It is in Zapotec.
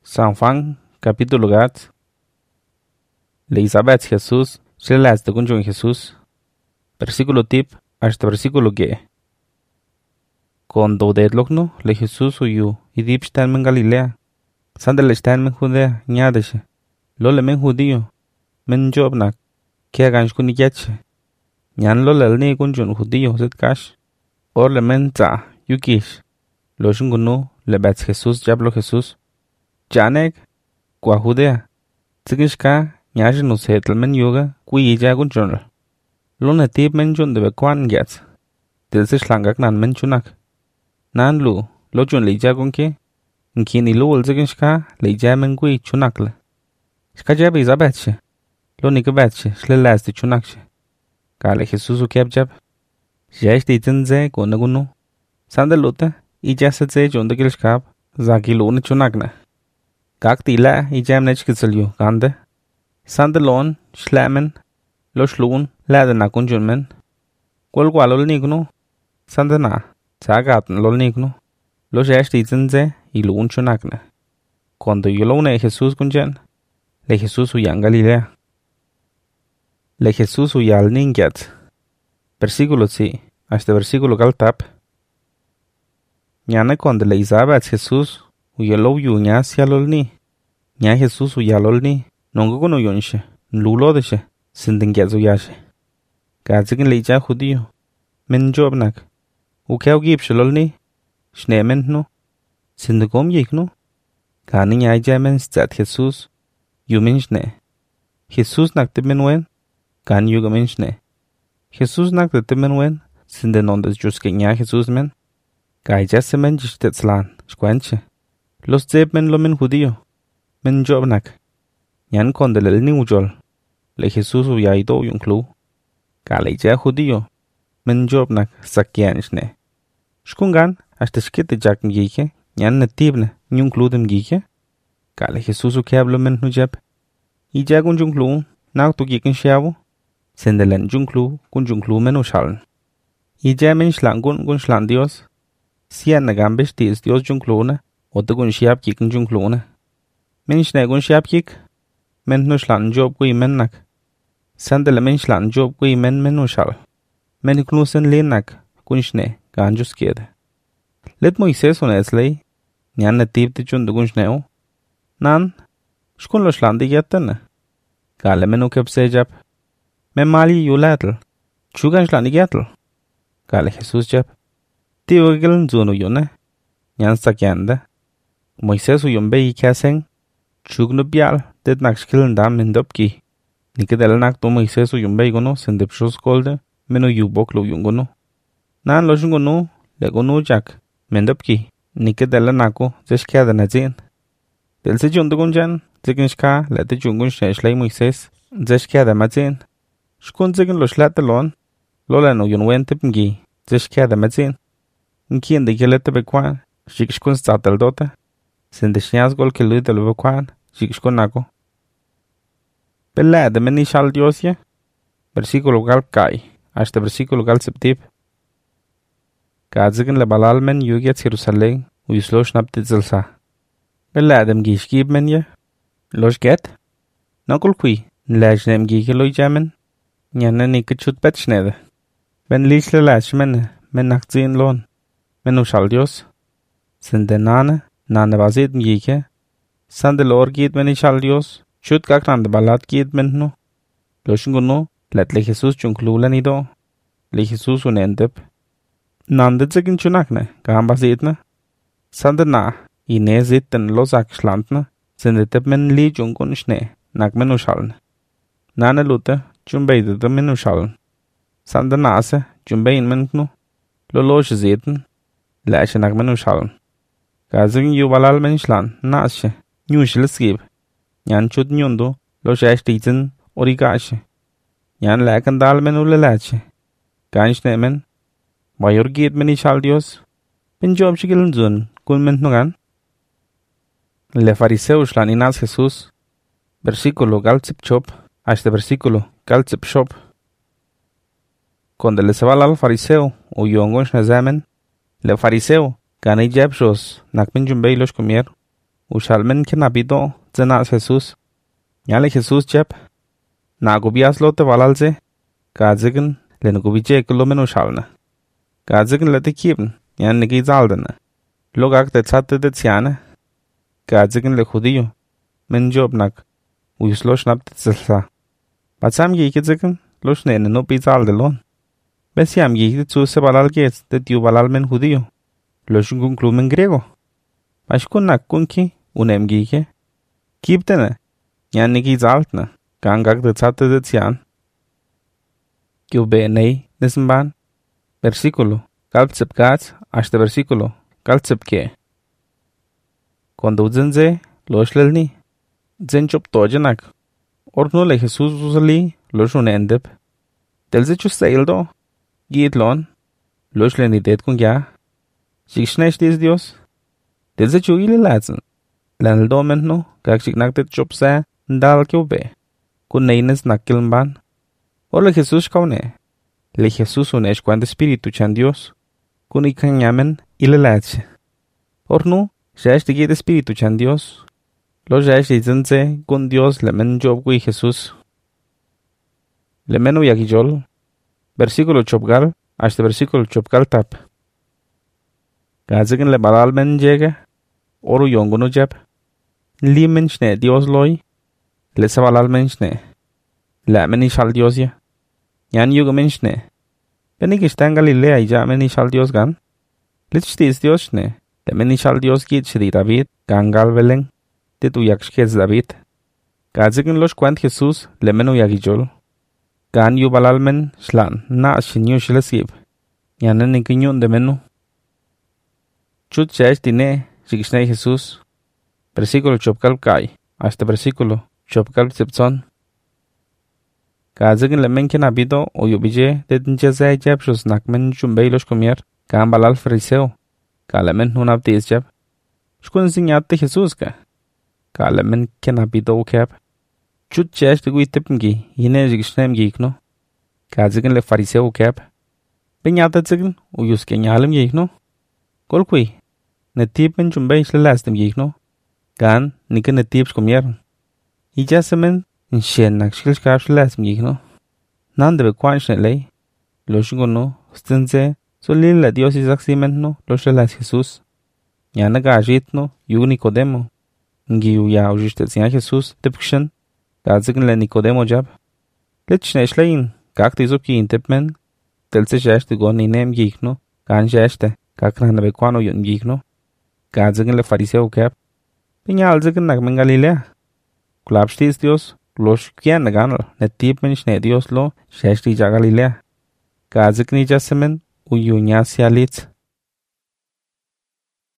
San Juan, capítulo 4. Elizabeth Jesús, Shelas de Gunjun Jesús. Versículo tip, hasta versículo que. Cuando deadlockno, le Jesús uyu, y dip stan men Galilea. Sandal stan men Judea, ñadeshe. Lole men judío, men jobnak, que hagan shkuniyache. Ñan lole alni gunjun judío, zet cash. Orle men za, yukish. Lo shungunu, le bats Jesús, jablo Jesús. Janek, kwa Judea. Tsikishka, nyashin no settle men yoga, kui jagun journal. Lona tip men jun de bekwan gets. Dilse shlangak nan men chunak. Nan lu, lo jun li jagun ke. Nkini lu ul tsikishka, li jamen kui chunakle. Shka jab Elizabeth. Lo nikabetshe, shlelas di chunakshe. Kale Jesus ukeb jab. Jash di tinze gunagunu. Sandaluta, ijasatze junda gilshkab, zaki lu ni chunakna. Gak tila I jam nech kitselyu gande. Sandalon, shlamen, lo shlun, lada na kunjunmen. Kwalgwa lol nigno. Sandana, tagaten lol nigno. Lo jash dizenze, ilun chunakne. Cuando yolone Jesús kunjan, le Jesús uyan Galilea. Le Jesús uyal ningyat. Versículo si, hasta versículo galtap. Ñane cuando le Elizabeth Jesús, uyalo yuña sialolni. Ña Jesús uyalolni. Nongo kono yonshe. Nlulo deshe. Sindingyaz uyashe. Gadzikin leija judío. Men jobnak. Ukeo gipshelolni. Shnemen no. Sindagom yikno. Gani ña jamen stat Jesús. Yumin shne. Jesús nakte menwen. Gan yugamin shne. Jesús nakte menwen. Sindenondes juske ña Jesús men. Gaija semen jishtetzlan. Shkwenche. Los zeb men lo men judío. Men jobnak. Ñan kondelel ni ujol. Le Jesús uyaido yunklu. Kale ja judío. Men jobnak sakyan shne. Shkungan hasta shkete jak mgike. Ñan natibne yunklu dem gike. Kale Jesús ukeblo men hujab. I jagun yunklu. Nak tu giken shiavu. Sendelen yunklu kun yunklu men ushaln. I jamen shlangun kun shlan Dios. Sian nagambesh tis Dios yunkluna. Oda gun shiab giken yunkluna. Men shne gun shiab gik. Men no shlan job gui mennak. Sandele men shlan job gui men ushal. Men iknusen lenak. Gun shne ganjus kiede. Let Moises unesley. Nyan natib de jund gun shneo. Nan. Shkun lo shlan di yettene. Gale men ukeb sejab. Men mali yulatl. Chugan shlan di yettl. Gale Jesus jab. Tiwagil zunu yune. Nyan sakyanda. Moises uyumbe ikaseng. Chugno bial. Det nak shkiln dam mendopki. Nikedel nak to Moises uyumbe igono. Sendep shos kolde. Meno yubok lo yungono. Nan lo shungono. Legono jak. Mendopki. Nikedel nako. Zeshkada na zin. Del se jundugun jan. Zikin shka. Lete jungun shenslay Moises. Zeshkada ma zin. Shkun zikin lo shlatalon. Lola no yunwentep mgi. Zeshkada ma zin. Nkien de gelete bekwan. Shikshkun statel dota. Sendeshnias gol ke luy del bekwan. Shikshkun nako. Pelada meni shal diosya. Versículo gal kai. Hasta versículo gal septip. Gadzigen le balal men yugyat Jerusalem. Uyuslo shnapte zilsa. Pelada mgi shkib men ye. Losh get. Nokul kui. Nlajne mgi ke loy jamen. Nyana nikachut bet shnede. Ben lishle lash men. Men nakzin lon. Men ushal Dios. Sende nane. Nane bazit mgike. Sande lor git men ishal Dios. Chut kak nande balat git men no. Loshunguno. Let le Jesus chunklulen ido. Le Jesus unendep. Nande zikin chunakne. Gam bazitne. Sande na. Ine zitten losak schlandne. Sende tep men li junkun shne. Nak men ushalne. Nane lute. Chumbeide de men ushalne. Sande nase. Chumbein men no. Lolosh zitten. Lashe nak men ushalne. Gazing yu balal men shlan. Nashe. Nyushil skib. Nyan chut nyundo. Lo shash tizen. Origashe. Nyan lakan dal men ulelache. Ganshne men. Mayor git men ishal Dios. Ben job shikilun zun. Kun men nugan. Le fariseo shlan inas Jesus. Versículo galzip chop. Hasta versículo galzip shop. Cuando le se va al fariseo. O yongon shnazamen. Le fariseo. Gane jabshos. Nak men jumbei los comier. uxalmen kenapito tsena Jesús. Ñale Jesús chep. Na gubias lo te balalze. Kazigen len gubiche kulomen uxalna. Kazigen le te kibn. Yan nigi zaldena. Logak te tzate de tsiana. Kazigen le judío. Men job nak. Uyuslosh nap te tzelsa. Patsam yikizigen. Losh nene no pizaldelon. Besiam yikitsu se balal gets de tiu balal men judío. Losh un klumen griego. Pashkun nak kunki unem gike. Kiptene. Yan nigi zaltna. Gangak de tzate de tsian. Kiube nei nesenban. Versículo. Kaltsep gats hasta versículo. Kaltsep ke. Cuando uzenze losh lelni. Zen chop tojanak. Orno le Jesús usali losh unendep. Telze chuseildo. Gitlon. Losh lenidet kun ya. Shikshnesh dis Dios. Telze chu ile latzen. Lan el domen no. Kak shiknaktet chop sa. Ndal kiube. Kun neines nakilmban. O le Jesús kaune. Le Jesús unesh cuando espíritu chan Dios. Kun ikanyamen ile latche. Orno. Shash digit espíritu chan Dios. Lo shash izenze kun Dios le men job gui Jesús. Le menu yakijol. Versículo chopgal. Hasta versículo chopgal tap. Gazigen le balal men llega. Oru yonguno jeb. Li menchne Dios loy. Le se balal menchne. La men ishal Dios ya. Yan yugo menchne. Benik ishtan Galilea y ya men ishal Dios gan. Lichtis Dios ne. Le men ishal Dios git shri David. Gangal Belén. Titu yakshkez David. Gazigen los kwant Jesús le menu yakijol. Gan yu balal men shlan na shinyu shilesib. Yanen nikinyun de menu. Chut shash dine shikishnei Jesús. Versículo chopkal kai. Hasta versículo chopkal sepson. Gazigen le men kenabito o yubije de dinchazay jab shus nakmen chumbei los comier. Gan balal fariseo. Kalemen hunab tis jab. Shkun zinyate Jesús ka. Kalemen kenabito o keb. Chut shash de guitepngi, yine zigishnem gikno. Kazigen le fariseo keb. Benyata zigen, uyus kenyalem gikno. Golkui, netip men chumbei shlelastem gikno. Gan, nika netips komier. Ijasemen, nshen nak shilshkab shlelastem gikno. Nande be kwanshne ley. Loshingono, stenze, so lila Dios isaximen no, lo shlelas Jesús. Yanaga ajitno, yu Nicodemo. Ngi yu ya ujishtetsian Jesús, tepkshen. Gazigen le Nicodemo jab. Lichne shlein, kakte izopki intepmen. Telze jashte go ninem gikno. Gan jashte, kakna be kwano yun gikno. Gazigen le fariseo keb. Pinyal zigen nakmen Galilea. Kulabshtis Dios, losh kien naganal, netip men shne Dios lo, shashti ja Galilea. Gazigen ijasemen, uyunya sialitz.